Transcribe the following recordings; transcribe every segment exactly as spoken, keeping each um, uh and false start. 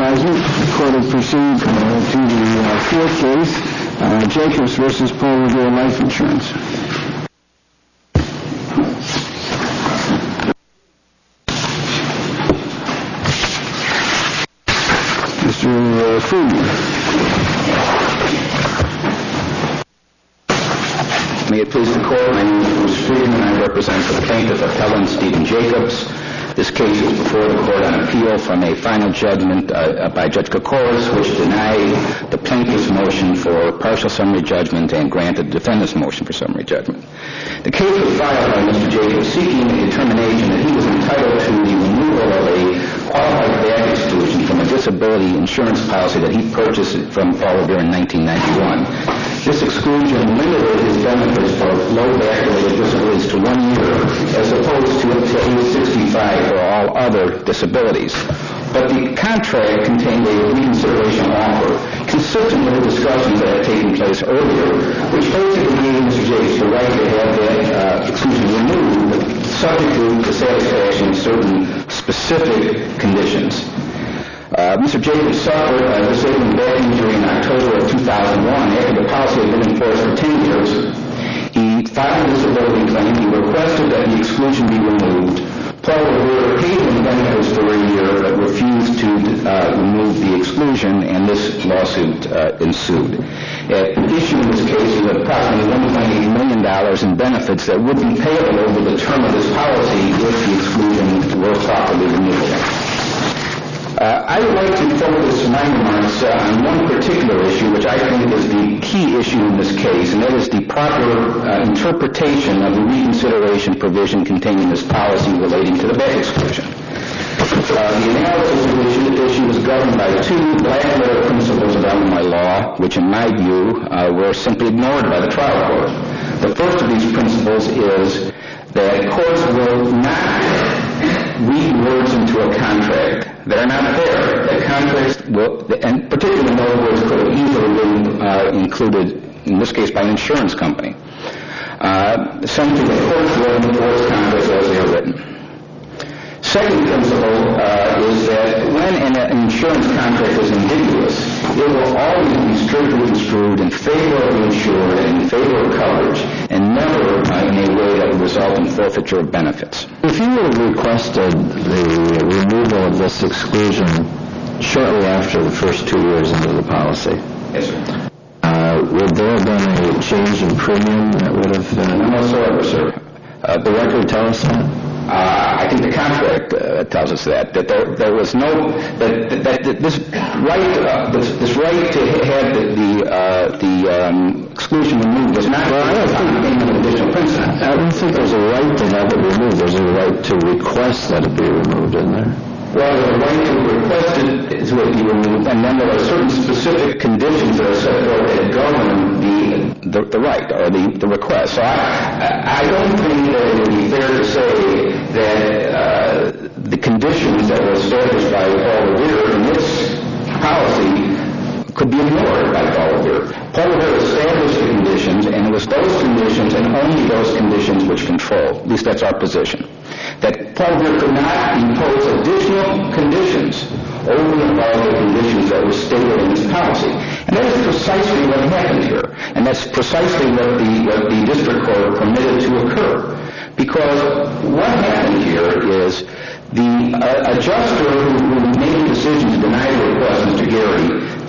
advisement. The court will proceed uh, to the uh, fourth case, uh, Jacobs versus Paul Revere Life Insurance. Mister Friedman. May it please the court, my name is Bruce Friedman. I represent the plaintiff appellant Stephen Jacobs. This case is before the court on appeal from a final judgment uh, by Judge Kokoris, which denied the plaintiff's motion for partial summary judgment and granted the defendant's motion for summary judgment. The case was filed by Mister Jacobs seeking a determination that he was entitled to the removal of a qualified bad exclusion from a disability insurance policy that he purchased from Paul Revere in nineteen ninety-one. This exclusion limited his benefits for low back-related disabilities to one year, as opposed to age sixty-five for all other disabilities. But the contract contained a reconsideration offer, consistent with the discussions that had taken place earlier, which basically gave Mister Jacobs the right to have that uh, exclusion removed, subject to the satisfaction of certain specific conditions. Uh, Mister Jacobs suffered a disabling back injury in October of two thousand one after the policy had been enforced for ten years. He filed a disability claim. He requested that the exclusion be removed. Paul Revere paid him benefits for a year but refused to uh, remove the exclusion, and this lawsuit uh, ensued. At issue in this case is approximately one point eight million dollars in benefits that would be payable over the term of this policy if the exclusion were properly removed. Uh, I would like to focus my remarks uh, on one particular issue, which I think is the key issue in this case, and that is the proper uh, interpretation of the reconsideration provision contained in this policy relating to the back exclusion. Uh, the analysis of the issue is governed by two black-letter principles of Illinois law, which in my view uh, were simply ignored by the trial court. The first of these principles is that courts will not read words into a contract that are not there. That contracts will, and particularly those words could have easily been uh, included, in this case, by an insurance company. Uh, essentially, the courts will enforce contracts as they are written. Second principle uh, is that when an, an insurance contract is ambiguous, it will always be strictly construed in favor of the insured and in favor of coverage, and never uh, in a way that would result in forfeiture of benefits. If you would have requested the removal of this exclusion shortly after the first two years into the policy, yes, sir. Uh, would there have been a change in premium that would have... Uh, no whatsoever, sir. Uh, the record tell us that? Uh, I think the contract uh, tells us that that there, there was no that, that, that this right uh, this, this right to have the the, uh, the um, exclusion removed was not. Well, I don't think an additional principle. I don't think there's a right to have it removed. There's a right to request that it be removed, isn't there? Well, the right to request it is what be removed, and then there are certain specific conditions that are set forth that govern the, the the right or the, the request. So I I don't think that it would be fair to say that uh, the conditions that were established by Paul Revere in this policy could be ignored by Paul Revere. Paul Revere established the conditions, and it was those conditions and only those conditions which control. At least that's our position. That Paul Revere could not impose additional conditions over and above the conditions that were stated in his policy. And that is precisely what happened here. And that's precisely what the, what the district court permitted to occur. Because what happened here is the uh, adjuster who, who made the decision to deny the request, Mister Gary,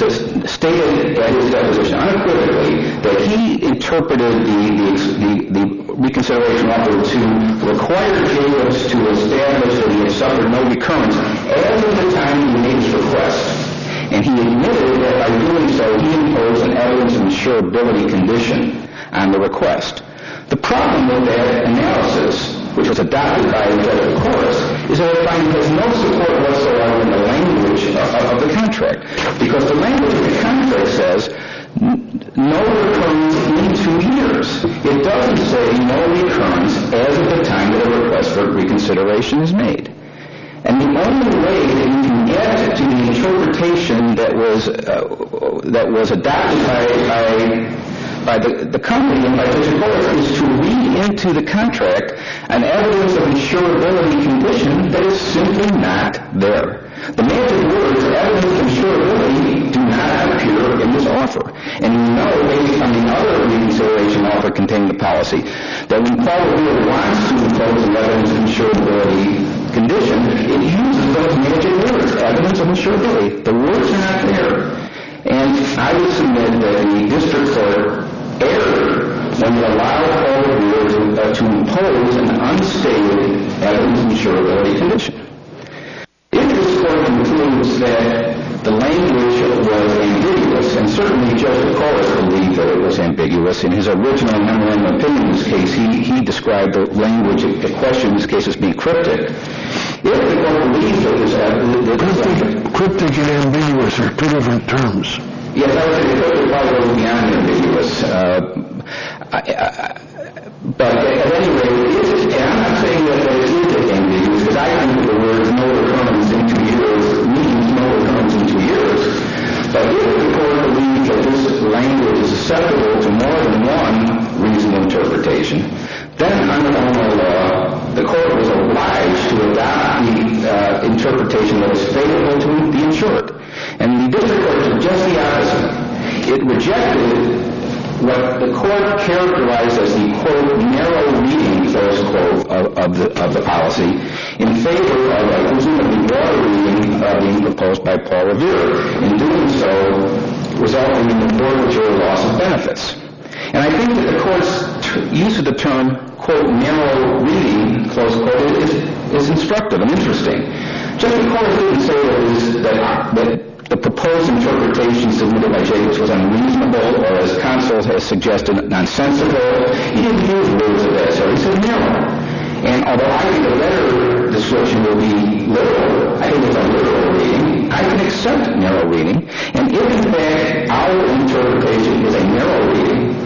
stated at his deposition unequivocally that he interpreted the, the, the, the reconsideration offer to require Jacobs to establish that he had suffered no recurrence as of the time he made his request. And he admitted that by doing so, he imposed an evidence of insurability condition on the request. The problem with that analysis, which was adopted by the judge of course, is that it has no support whatsoever in the language of, of the contract. Because the language of the contract says no recurrence in two years. It doesn't say no recurrence as of the time that a request for reconsideration is made. And the only way that you can get to the interpretation that was uh, that was adopted by by by the, the company and by Judge Court is to read into the contract an evidence of insurability condition that is simply not there. The magic word is evidence of proper containing the policy, that when Paul Revere wants to impose an evidence of insurability condition, it uses those magic words, evidence of insurability. The words are not there. And I would submit that the district court erred when it allowed Paul Revere to, uh, to impose an unstated evidence of insurability condition. If this court concludes that the language was ambiguous, and certainly Judge Kokoris believed that it was ambiguous. In his original memorandum of opinion in this case, he, he described the language, the question in this case, as being cryptic. If the court believes that this... Uh, that cryptic, cryptic and ambiguous are two different terms. Yes, I would say the cryptic probably goes beyond ambiguous. Uh, I, I, but at any rate, it is, and I'm not saying that it is ambiguous, because I think the words no recurrence in two years means no recurrence in two years. But if the court believes that this language is susceptible to more than one reasonable interpretation, then under Illinois law, the court was obliged to adopt the uh, interpretation that is favorable to the insured. And the district court did just the opposite. It rejected what the court characterized as the, quote, narrow reading, close quote, of, of, the, of the policy in favor of a presumably broader reading uh, being proposed by Paul Revere. In doing so, resulting in the forfeiture or loss of benefits. And I think that the court's t- use of the term, quote, narrow reading, close quote, is, is instructive and interesting. Just the court didn't say that, it was, that, that the proposed interpretation submitted by Jacobs was unreasonable, or as counsel has suggested, nonsensical. He didn't use words of that sort. He said narrow. And although I think a better description will be literal, I think it's a literal reading, I can accept narrow reading. And if in fact our interpretation is a narrow reading,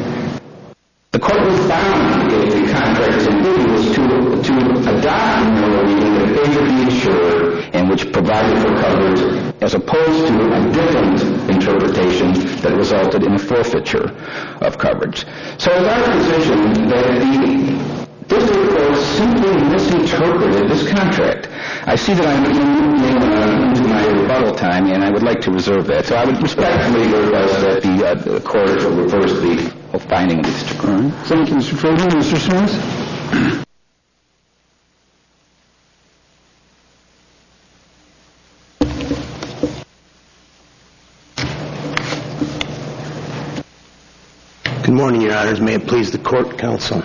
the court was bound, if the contract is ambiguous, to, to adopt a narrow reading that favored the insured and which provided for coverage, as opposed to a different interpretation that resulted in a forfeiture of coverage. So it's our position that the district court simply misinterpreted this contract. I see that I'm in, into my rebuttal time, and I would like to reserve that. So I would respectfully request that the, uh, the court reverse the finding of the district court. All right. Thank you, Mister Friedman. Mister Smith? Good morning, Your Honors. May it please the court, counsel.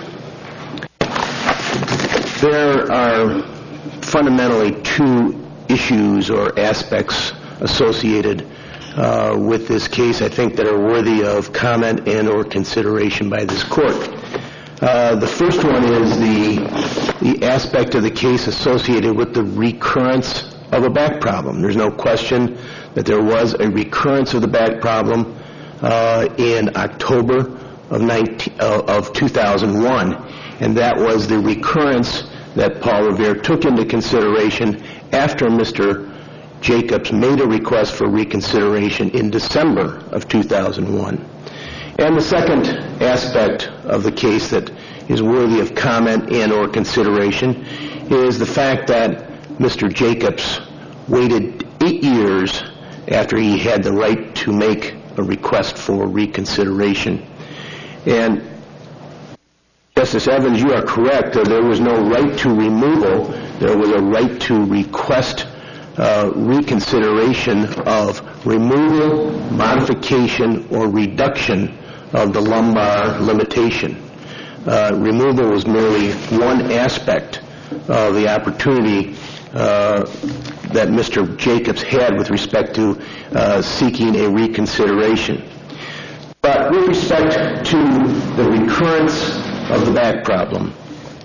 There are fundamentally two issues or aspects associated uh, with this case, I think, that are worthy of comment and or consideration by this court. Uh, the first one is the, the aspect of the case associated with the recurrence of a back problem. There's no question that there was a recurrence of the back problem uh, in October of, nineteen, uh, of two thousand one, and that was the recurrence that Paul Revere took into consideration after Mister Jacobs made a request for reconsideration in December of two thousand one. And the second aspect of the case that is worthy of comment and or consideration is the fact that Mister Jacobs waited eight years after he had the right to make a request for reconsideration. And Justice Evans, you are correct. Uh, there was no right to removal. There was a right to request uh, reconsideration of removal, modification, or reduction of the lumbar limitation. Uh, removal was merely one aspect of the opportunity uh, that Mister Jacobs had with respect to uh, seeking a reconsideration. But with respect to the recurrence of the back problem,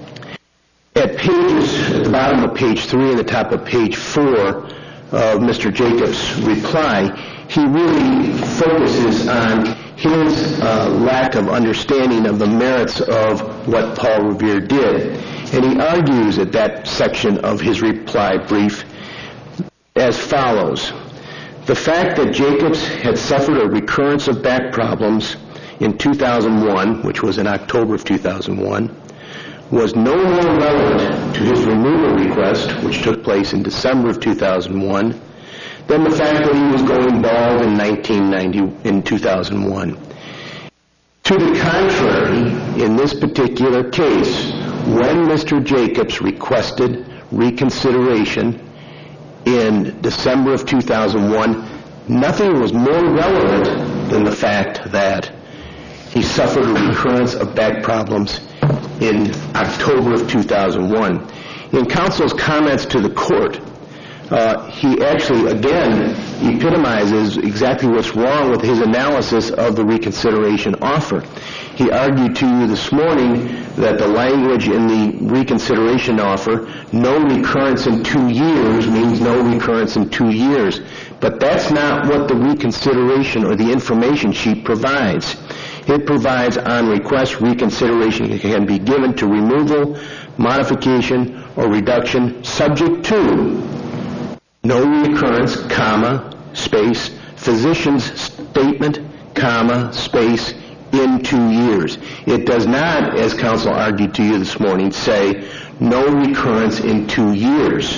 at pages, at the bottom of page three and the top of page four of Mister Jacobs' reply, he really focuses on his uh, lack of understanding of the merits of what Paul Revere did. And he argues at that section of his reply brief as follows. The fact that Jacobs had suffered a recurrence of back problems in two thousand one, which was in October of two thousand one, was no more relevant to his removal request, which took place in December of two thousand one, than the fact that he was going bald in nineteen ninety in two thousand one. To the contrary, in this particular case, when Mister Jacobs requested reconsideration in December of two thousand one, nothing was more relevant than the fact that he suffered a recurrence of back problems in October of two thousand one. In counsel's comments to the court, uh, he actually, again, epitomizes exactly what's wrong with his analysis of the reconsideration offer. He argued to you this morning that the language in the reconsideration offer, no recurrence in two years, means no recurrence in two years. But that's not what the reconsideration or the information sheet provides. It provides on request reconsideration can be given to removal, modification, or reduction subject to no recurrence, comma, space, physician's statement, comma, space, in two years. It does not, as counsel argued to you this morning, say no recurrence in two years.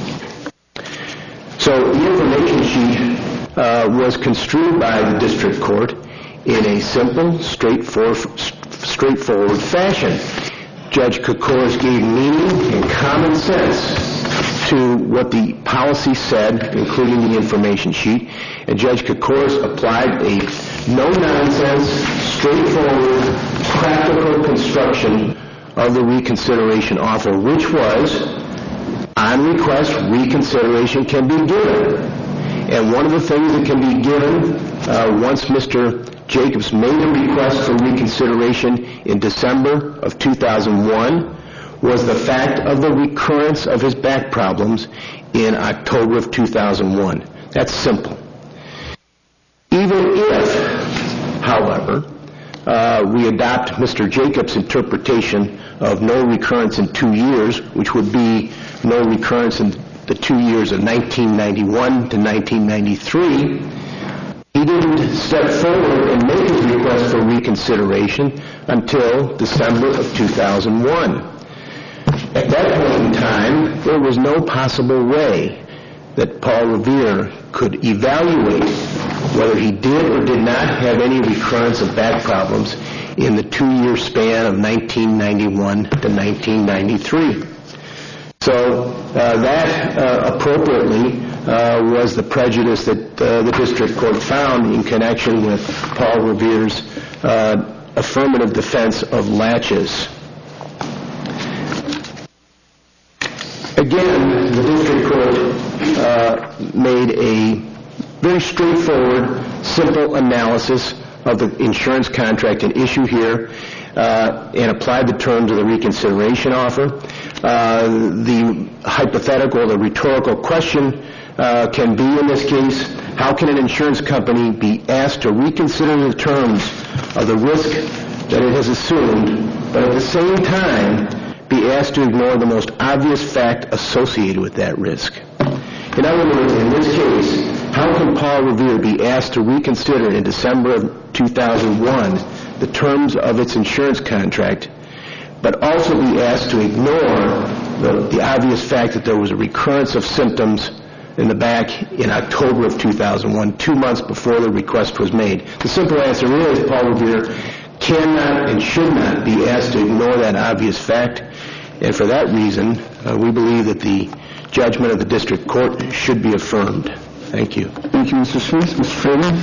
So the information sheet uh, was construed by the district court in a simple, straightforward, straightforward fashion. Judge Koukouris gave meaning and common sense to what the policy said, including the information sheet, and Judge Koukouris applied a no-nonsense, straightforward, practical construction of the reconsideration offer, which was, on request, reconsideration can be given. And one of the things that can be given uh, once Mister Jacobs made a request for reconsideration in December of two thousand one was the fact of the recurrence of his back problems in October of two thousand one. That's simple. Even if, however, uh, we adopt Mister Jacobs' interpretation of no recurrence in two years, which would be no recurrence in the two years of nineteen ninety-one to nineteen ninety-three, he didn't step forward and make his request for reconsideration until December of two thousand one. At that point in time, there was no possible way that Paul Revere could evaluate whether he did or did not have any recurrence of back problems in the two-year span of nineteen ninety-one to nineteen ninety-three. So uh, that uh, appropriately uh, was the prejudice that uh, the district court found in connection with Paul Revere's uh, affirmative defense of laches. Again, the district court uh, made a very straightforward, simple analysis of the insurance contract at issue here uh, and applied the terms of the reconsideration offer. Uh, the hypothetical, the rhetorical question uh, can be in this case, how can an insurance company be asked to reconsider the terms of the risk that it has assumed, but at the same time be asked to ignore the most obvious fact associated with that risk? In other words, in this case, how can Paul Revere be asked to reconsider in December of two thousand one the terms of its insurance contract, but also be asked to ignore the, the obvious fact that there was a recurrence of symptoms in the back in October of two thousand one, two months before the request was made? The simple answer is Paul Revere cannot and should not be asked to ignore that obvious fact, and for that reason, uh, we believe that the judgment of the district court should be affirmed. Thank you. Thank you, Mister Smith. Mister Freeman?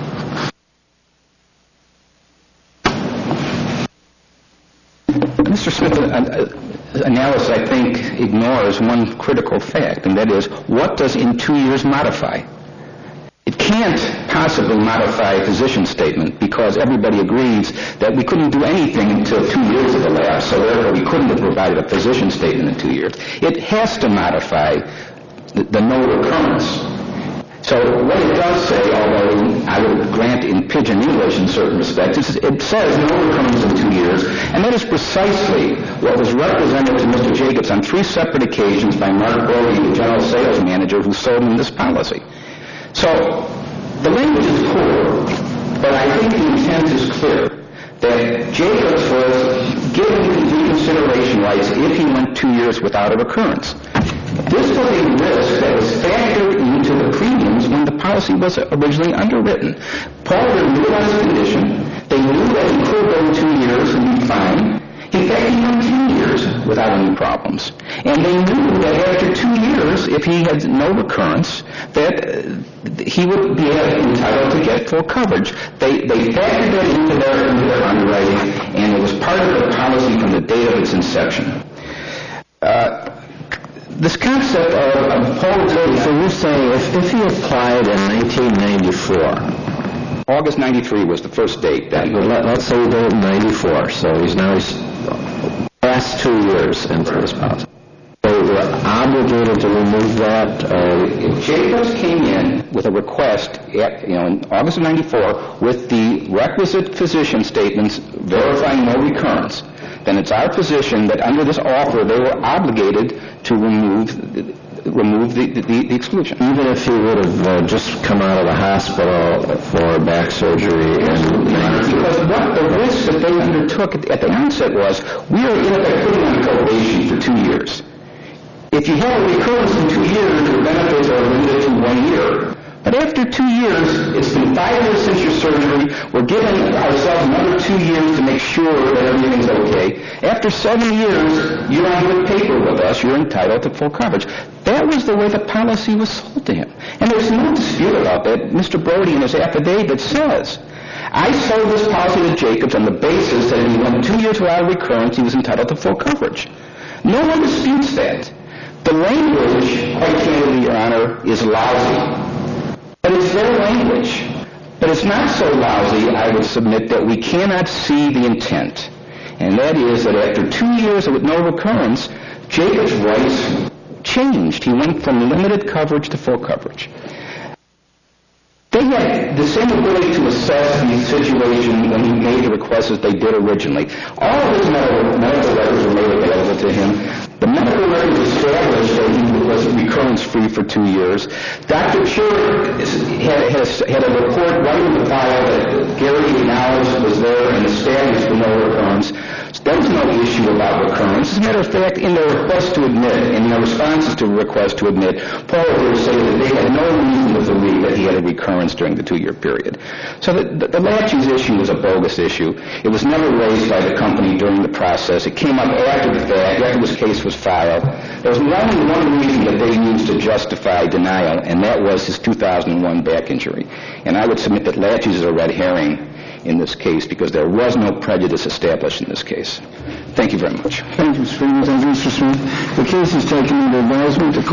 Mister Smith's analysis, I think, ignores one critical fact, and that is, what does in two years modify? It can't possibly modify a physician statement because everybody agrees that we couldn't do anything until two years had elapsed, so therefore we couldn't have provided a physician statement in two years. It has to modify the, the no recurrence. So what it does say, although I would grant in pidgin English in certain respects, is it says no recurrence in two years, and that is precisely what was represented to Mister Jacobs on three separate occasions by Mark Brody, the general sales manager who sold him this policy. So the language is poor, but I think the intent is clear, that Jacobs was given reconsideration rights if he went two years without a recurrence. This was a risk that was factored into the premiums when the policy policy was originally underwritten. Paul knew about his condition. They knew that he could go two years and be fine. In fact, he went two years without any problems. And they knew that after two years, if he had no recurrence, that uh, he would be entitled to get full coverage. They, they factored that into their, into their underwriting, and it was part of the policy from the date of its inception. Uh, this concept of, of Paul... So, so you're saying if, if he applied in nineteen ninety-four... August ninety-three was the first date. That well, let, let's say he did it in ninety-four, so he's now he's past two years into this policy. So we're obligated to remove that? Uh, if Jacobs came in with a request at, you know, in August of ninety-four with the requisite physician statements verifying no recurrence, then it's our position that under this offer they were obligated to remove remove the, the, the exclusion. Even if he would have uh, just come out of the hospital for back surgery and... Because what the risk that they undertook at, at the onset was, we are in effect putting on probation for two years. If you have a recurrence in two years, your benefits are limited to one year. But after two years, it's been five years since your surgery, we're giving ourselves another two years to make sure that everything's okay. After seven years, you're on good paper with us, you're entitled to full coverage. That was the way the policy was sold to him. And there's no dispute about that. Mister Brody in his affidavit says, I sold this policy to Jacobs on the basis that if he went two years without a recurrence, he was entitled to full coverage. No one disputes that. The language, quite candidly, Your Honor, is lousy. But it's their language. But it's not so lousy, I would submit, that we cannot see the intent. And that is that after two years with no recurrence, Jacobs' rights changed. He went from limited coverage to full coverage. They had the same ability to assess the situation when he made the request as they did originally. All of his medical, medical records were made available to him. The medical records established that he was recurrence-free for two years. Doctor Pure had, had, had a report right in the file that Gary acknowledged was there and established for no recurrence. So there was no issue about recurrence. As a matter of fact, in their request to admit, in their responses to a request to admit, Paul would say that they had no reason to believe that he had a recurrence during the two-year period. So the, the, the Latches issue was a bogus issue. It was never raised by the company during the process. It came up after the fact, after this case was filed. There was only one reason that they used to justify denial, and that was his two thousand one back injury. And I would submit that Latches is a red herring in this case because there was no prejudice established in this case. Thank you very much. Thank you, Mister Freeman. Thank you, Mister Smith. The case is taken under advisement.